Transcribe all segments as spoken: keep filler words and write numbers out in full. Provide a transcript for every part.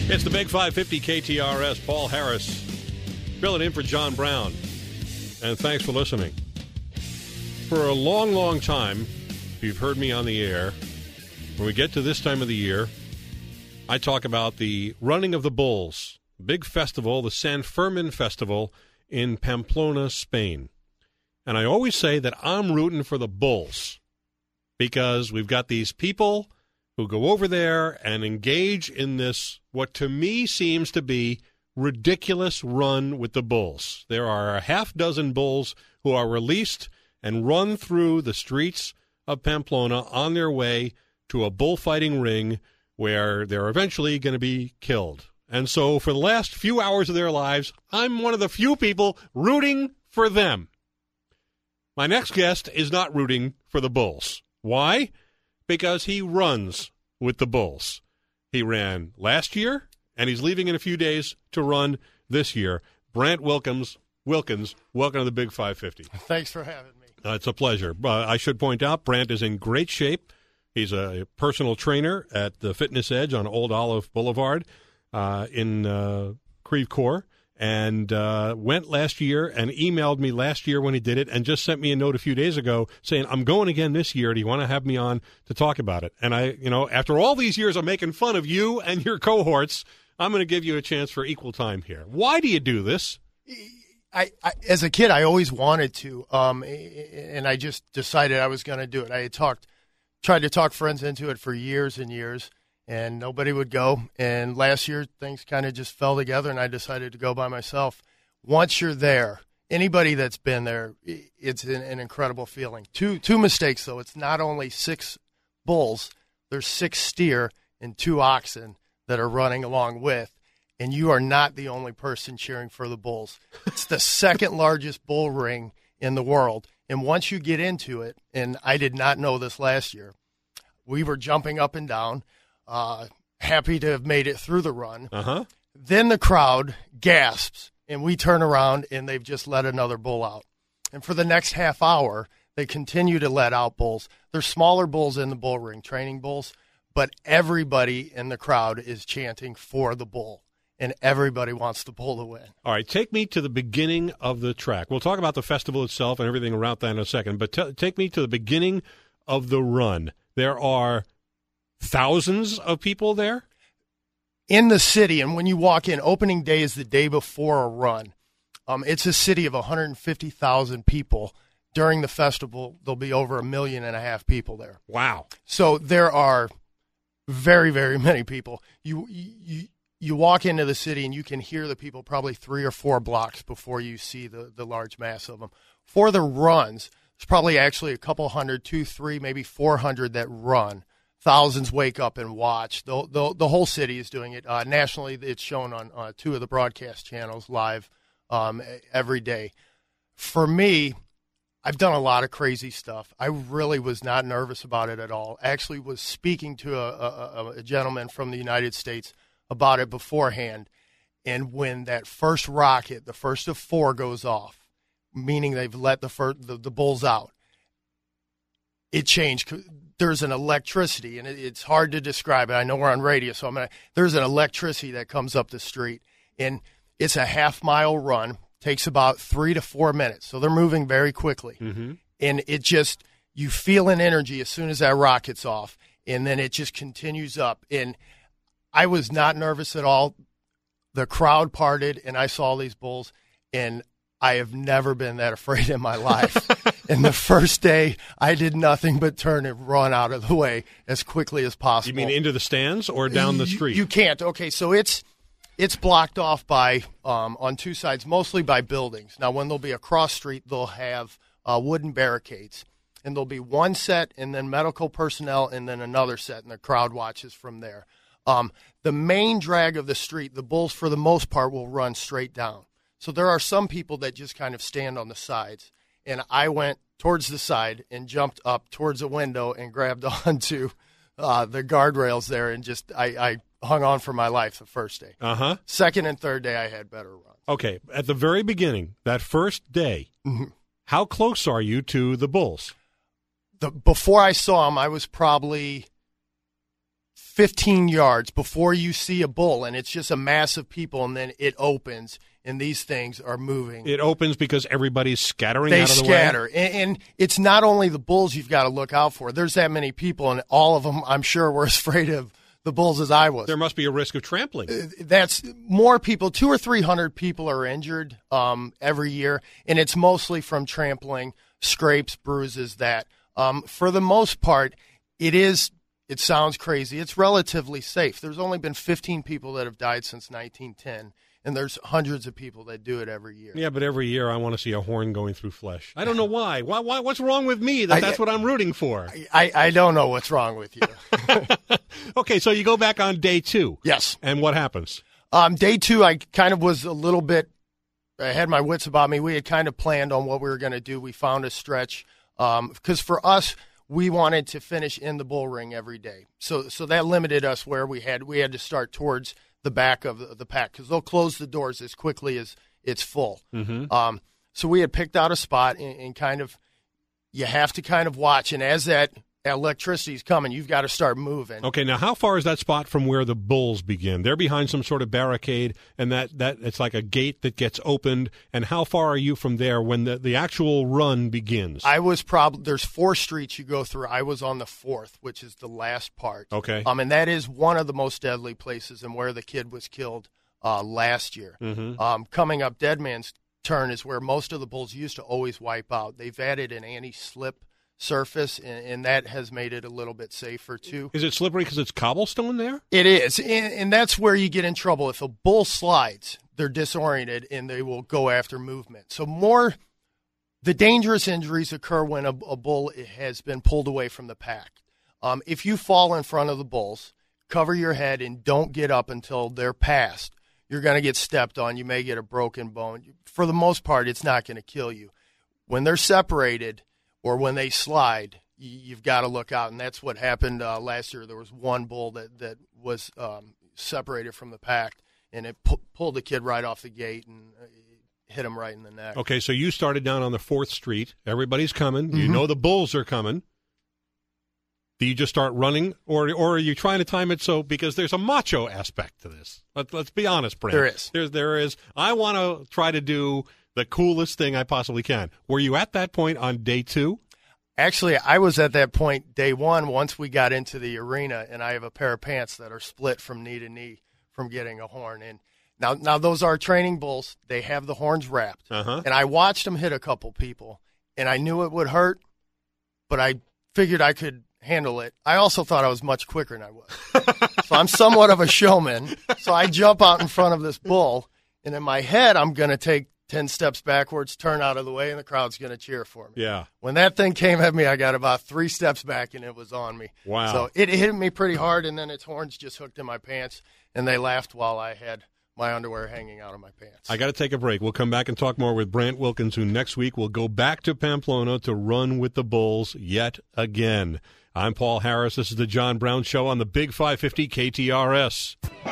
It's the Big five fifty K T R S. Paul Harris filling in for John Brown. And thanks for listening. For a long, long time, if you've heard me on the air, when we get to this time of the year, I talk about the running of the bulls, big festival, the San Fermin Festival in Pamplona, Spain. And I always say that I'm rooting for the bulls because we've got these people who go over there and engage in this, what to me seems to be ridiculous run with the bulls. There are a half dozen bulls who are released and run through the streets of Pamplona on their way to a bullfighting ring where they're eventually going to be killed. And so for the last few hours of their lives, I'm one of the few people rooting for them. My next guest is not rooting for the bulls. Why? Because he runs with the bulls. He ran last year, and he's leaving in a few days to run this year. Brant Wilkins, Wilkins, welcome to the Big five fifty. Thanks for having me. Uh, it's a pleasure. Uh, I should point out, Brant is in great shape. He's a personal trainer at the Fitness Edge on Old Olive Boulevard uh, in uh, Creve Coeur, and uh, went last year and emailed me last year when he did it and just sent me a note a few days ago saying, I'm going again this year. Do you want to have me on to talk about it? And I, you know, after all these years of making fun of you and your cohorts, I'm going to give you a chance for equal time here. Why do you do this? I, I as a kid, I always wanted to, um, and I just decided I was going to do it. I had talked, tried to talk friends into it for years and years, and nobody would go. And last year, things kind of just fell together, and I decided to go by myself. Once you're there, anybody that's been there, it's an, an incredible feeling. Two two mistakes, though. It's not only six bulls. There's six steer and two oxen that are running along with, and you are not the only person cheering for the bulls. It's the second largest bull ring in the world. And once you get into it, and I did not know this last year, we were jumping up and down, uh, happy to have made it through the run. Uh-huh. Then the crowd gasps, and we turn around, and they've just let another bull out. And for the next half hour, they continue to let out bulls. There's smaller bulls in the bull ring, training bulls, but everybody in the crowd is chanting for the bull. And everybody wants the bull to win. All right, take me to the beginning of the track. We'll talk about the festival itself and everything around that in a second, but t- take me to the beginning of the run. There are thousands of people there? In the city, and when you walk in, opening day is the day before a run. Um, it's a city of one hundred fifty thousand people. During the festival, there'll be over a million and a half people there. Wow. So there are very, very many people. You you You walk into the city and you can hear the people probably three or four blocks before you see the, the large mass of them. For the runs, there's probably actually a couple hundred, two, three, maybe four hundred that run. Thousands wake up and watch. The, the, the whole city is doing it. Uh, nationally, it's shown on uh, two of the broadcast channels live um, every day. For me, I've done a lot of crazy stuff. I really was not nervous about it at all. I actually was speaking to a, a, a gentleman from the United States about it beforehand, and when that first rocket, the first of four, goes off, meaning they've let the first, the, the bulls out, it changed. There's an electricity, and it, it's hard to describe it. I know we're on radio, so I'm gonna. There's an electricity that comes up the street, and it's a half mile run. Takes about three to four minutes, so they're moving very quickly, mm-hmm. and it just you feel an energy as soon as that rocket's off, and then it just continues up and. I was not nervous at all. The crowd parted, and I saw these bulls, and I have never been that afraid in my life. And the first day, I did nothing but turn and run out of the way as quickly as possible. You mean into the stands or down the street? You, you can't. Okay, so it's it's blocked off by um, on two sides, mostly by buildings. Now, when there'll be a cross street, they'll have uh, wooden barricades. And there'll be one set, and then medical personnel, and then another set, and the crowd watches from there. Um, the main drag of the street, the bulls for the most part will run straight down. So there are some people that just kind of stand on the sides. And I went towards the side and jumped up towards a window and grabbed onto uh, the guardrails there and just I, I hung on for my life the first day. Uh-huh. Second and third day I had better runs. Okay, at the very beginning, that first day, mm-hmm. how close are you to the bulls? The, before I saw them, I was probably fifteen yards before you see a bull, and it's just a mass of people, and then it opens, and these things are moving. It opens because everybody's scattering they out of the scatter. way? And, and it's not only the bulls you've got to look out for. There's that many people, and all of them, I'm sure, were as afraid of the bulls as I was. There must be a risk of trampling. Uh, That's more people. Two or three hundred people are injured um, every year, and it's mostly from trampling, scrapes, bruises, that. Um, for the most part, it is, it sounds crazy, it's relatively safe. There's only been fifteen people that have died since nineteen ten, and there's hundreds of people that do it every year. Yeah, but every year I want to see a horn going through flesh. I don't know why. Why? why what's wrong with me that I, that's what I'm rooting for? I, I don't know what's wrong with you. Okay, so you go back on day two. Yes. And what happens? Um, day two, I kind of was a little bit, I had my wits about me. We had kind of planned on what we were going to do. We found a stretch. Because um, for us, we wanted to finish in the bull ring every day, so so that limited us where we had we had to start towards the back of the, the pack because they'll close the doors as quickly as it's full. Mm-hmm. Um, so we had picked out a spot and, and kind of you have to kind of watch, and as that electricity's coming, you've got to start moving. Okay, now how far is that spot from where the bulls begin? They're behind some sort of barricade, and that, that it's like a gate that gets opened. And how far are you from there when the, the actual run begins? I was probably there's four streets you go through. I was on the fourth, which is the last part. Okay, um, and that is one of the most deadly places, and where the kid was killed uh, last year. Mm-hmm. Um, coming up, Dead Man's Turn is where most of the bulls used to always wipe out. They've added an anti-slip surface, and, and that has made it a little bit safer too. Is it slippery because it's cobblestone there? It is, and, and that's where you get in trouble. If a bull slides, they're disoriented and they will go after movement. So more, the dangerous injuries occur when a, a bull has been pulled away from the pack. Um, if you fall in front of the bulls, cover your head and don't get up until they're past. You're going to get stepped on. You may get a broken bone. For the most part, it's not going to kill you. When they're separated, or when they slide, you've got to look out, and that's what happened uh, last year. There was one bull that, that was um, separated from the pack, and it pu- pulled the kid right off the gate and uh, hit him right in the neck. Okay, so you started down on the fourth Street. Everybody's coming. Mm-hmm. You know the bulls are coming. Do you just start running, or or are you trying to time it so, because there's a macho aspect to this. Let, let's be honest, Brent. There is. There's, there is. I want to try to do the coolest thing I possibly can. Were you at that point on day two? Actually, I was at that point day one once we got into the arena, and I have a pair of pants that are split from knee to knee from getting a horn. And now, now those are training bulls. They have the horns wrapped. Uh-huh. And I watched them hit a couple people, and I knew it would hurt, but I figured I could handle it. I also thought I was much quicker than I was. So I'm somewhat of a showman. So I jump out in front of this bull, and in my head, I'm going to take ten steps backwards, turn out of the way, and the crowd's going to cheer for me. Yeah. When that thing came at me, I got about three steps back, and it was on me. Wow. So it hit me pretty hard, and then its horns just hooked in my pants, and they laughed while I had my underwear hanging out of my pants. I got to take a break. We'll come back and talk more with Brant Wilkins, who next week will go back to Pamplona to run with the bulls yet again. I'm Paul Harris. This is the John Brown Show on the Big five fifty K T R S.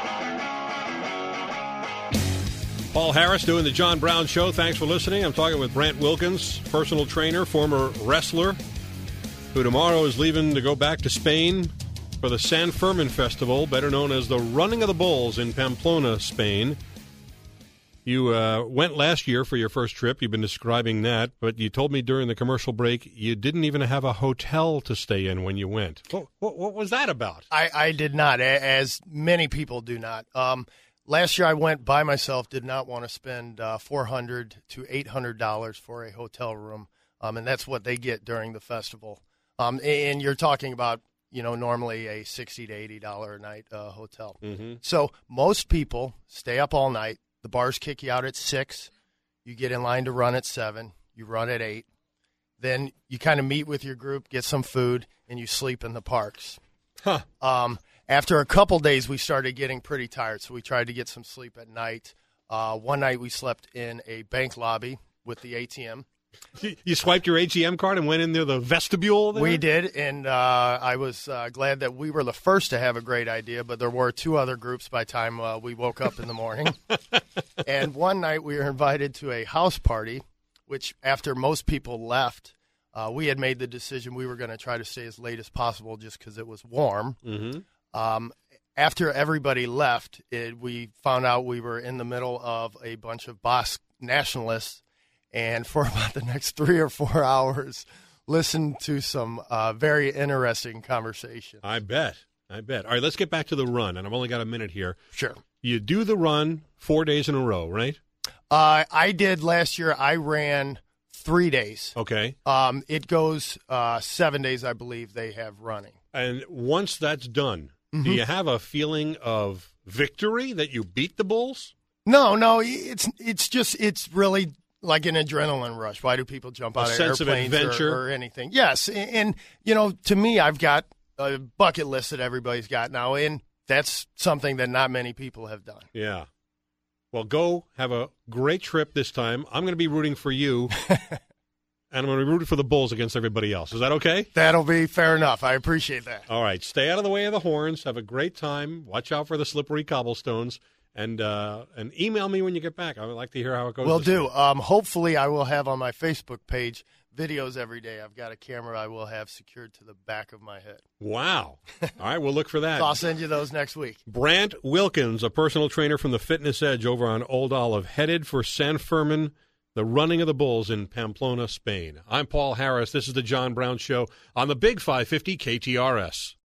Paul Harris doing the John Brown Show. Thanks for listening. I'm talking with Brant Wilkins, personal trainer, former wrestler, who tomorrow is leaving to go back to Spain for the San Fermin Festival, better known as the Running of the Bulls in Pamplona, Spain. You uh, went last year for your first trip. You've been describing that, but you told me during the commercial break you didn't even have a hotel to stay in when you went. What, what, what was that about? I, I did not, as many people do not. Um, last year I went by myself, did not want to spend uh, four hundred dollars to eight hundred dollars for a hotel room, um, and that's what they get during the festival. Um, and you're talking about, you know, normally a sixty to eighty dollars a night uh, hotel. Mm-hmm. So most people stay up all night. The bars kick you out at six. You get in line to run at seven. You run at eight. Then you kind of meet with your group, get some food, and you sleep in the parks. Huh. Um, after a couple days, we started getting pretty tired, so we tried to get some sleep at night. Uh, one night we slept in a bank lobby with the A T M. You, you swiped your A T M card and went into the vestibule there? We did, and uh, I was uh, glad that we were the first to have a great idea, but there were two other groups by the time uh, we woke up in the morning. And one night we were invited to a house party, which after most people left, uh, we had made the decision we were going to try to stay as late as possible just because it was warm. Mm-hmm. Um, after everybody left, it, we found out we were in the middle of a bunch of Basque nationalists, and for about the next three or four hours, listened to some uh, very interesting conversation. I bet. I bet. All right, let's get back to the run, and I've only got a minute here. Sure. You do the run four days in a row, right? Uh, I did last year. I ran three days. Okay. Um, it goes uh, seven days, I believe, they have running. And once that's done, Mm-hmm. do you have a feeling of victory that you beat the Bulls? No, no, it's it's just it's really like an adrenaline rush. Why do people jump A out of sense of airplanes adventure? or, or anything? Yes, and, and you know, to me, I've got a bucket list that everybody's got now, and that's something that not many people have done. Yeah. Well, go have a great trip this time. I'm going to be rooting for you, and I'm going to be rooting for the Bulls against everybody else. Is that okay? That'll be fair enough. I appreciate that. All right. Stay out of the way of the horns. Have a great time. Watch out for the slippery cobblestones. And uh, and email me when you get back. I would like to hear how it goes. Will this do. week. Um, hopefully, I will have on my Facebook page videos every day. I've got a camera I will have secured to the back of my head. Wow. All right. We'll look for that. So I'll send you those next week. Brant Wilkins, a personal trainer from the Fitness Edge over on Old Olive, headed for San Fermin, the running of the Bulls in Pamplona, Spain. I'm Paul Harris. This is the John Brown Show on the Big five fifty K T R S.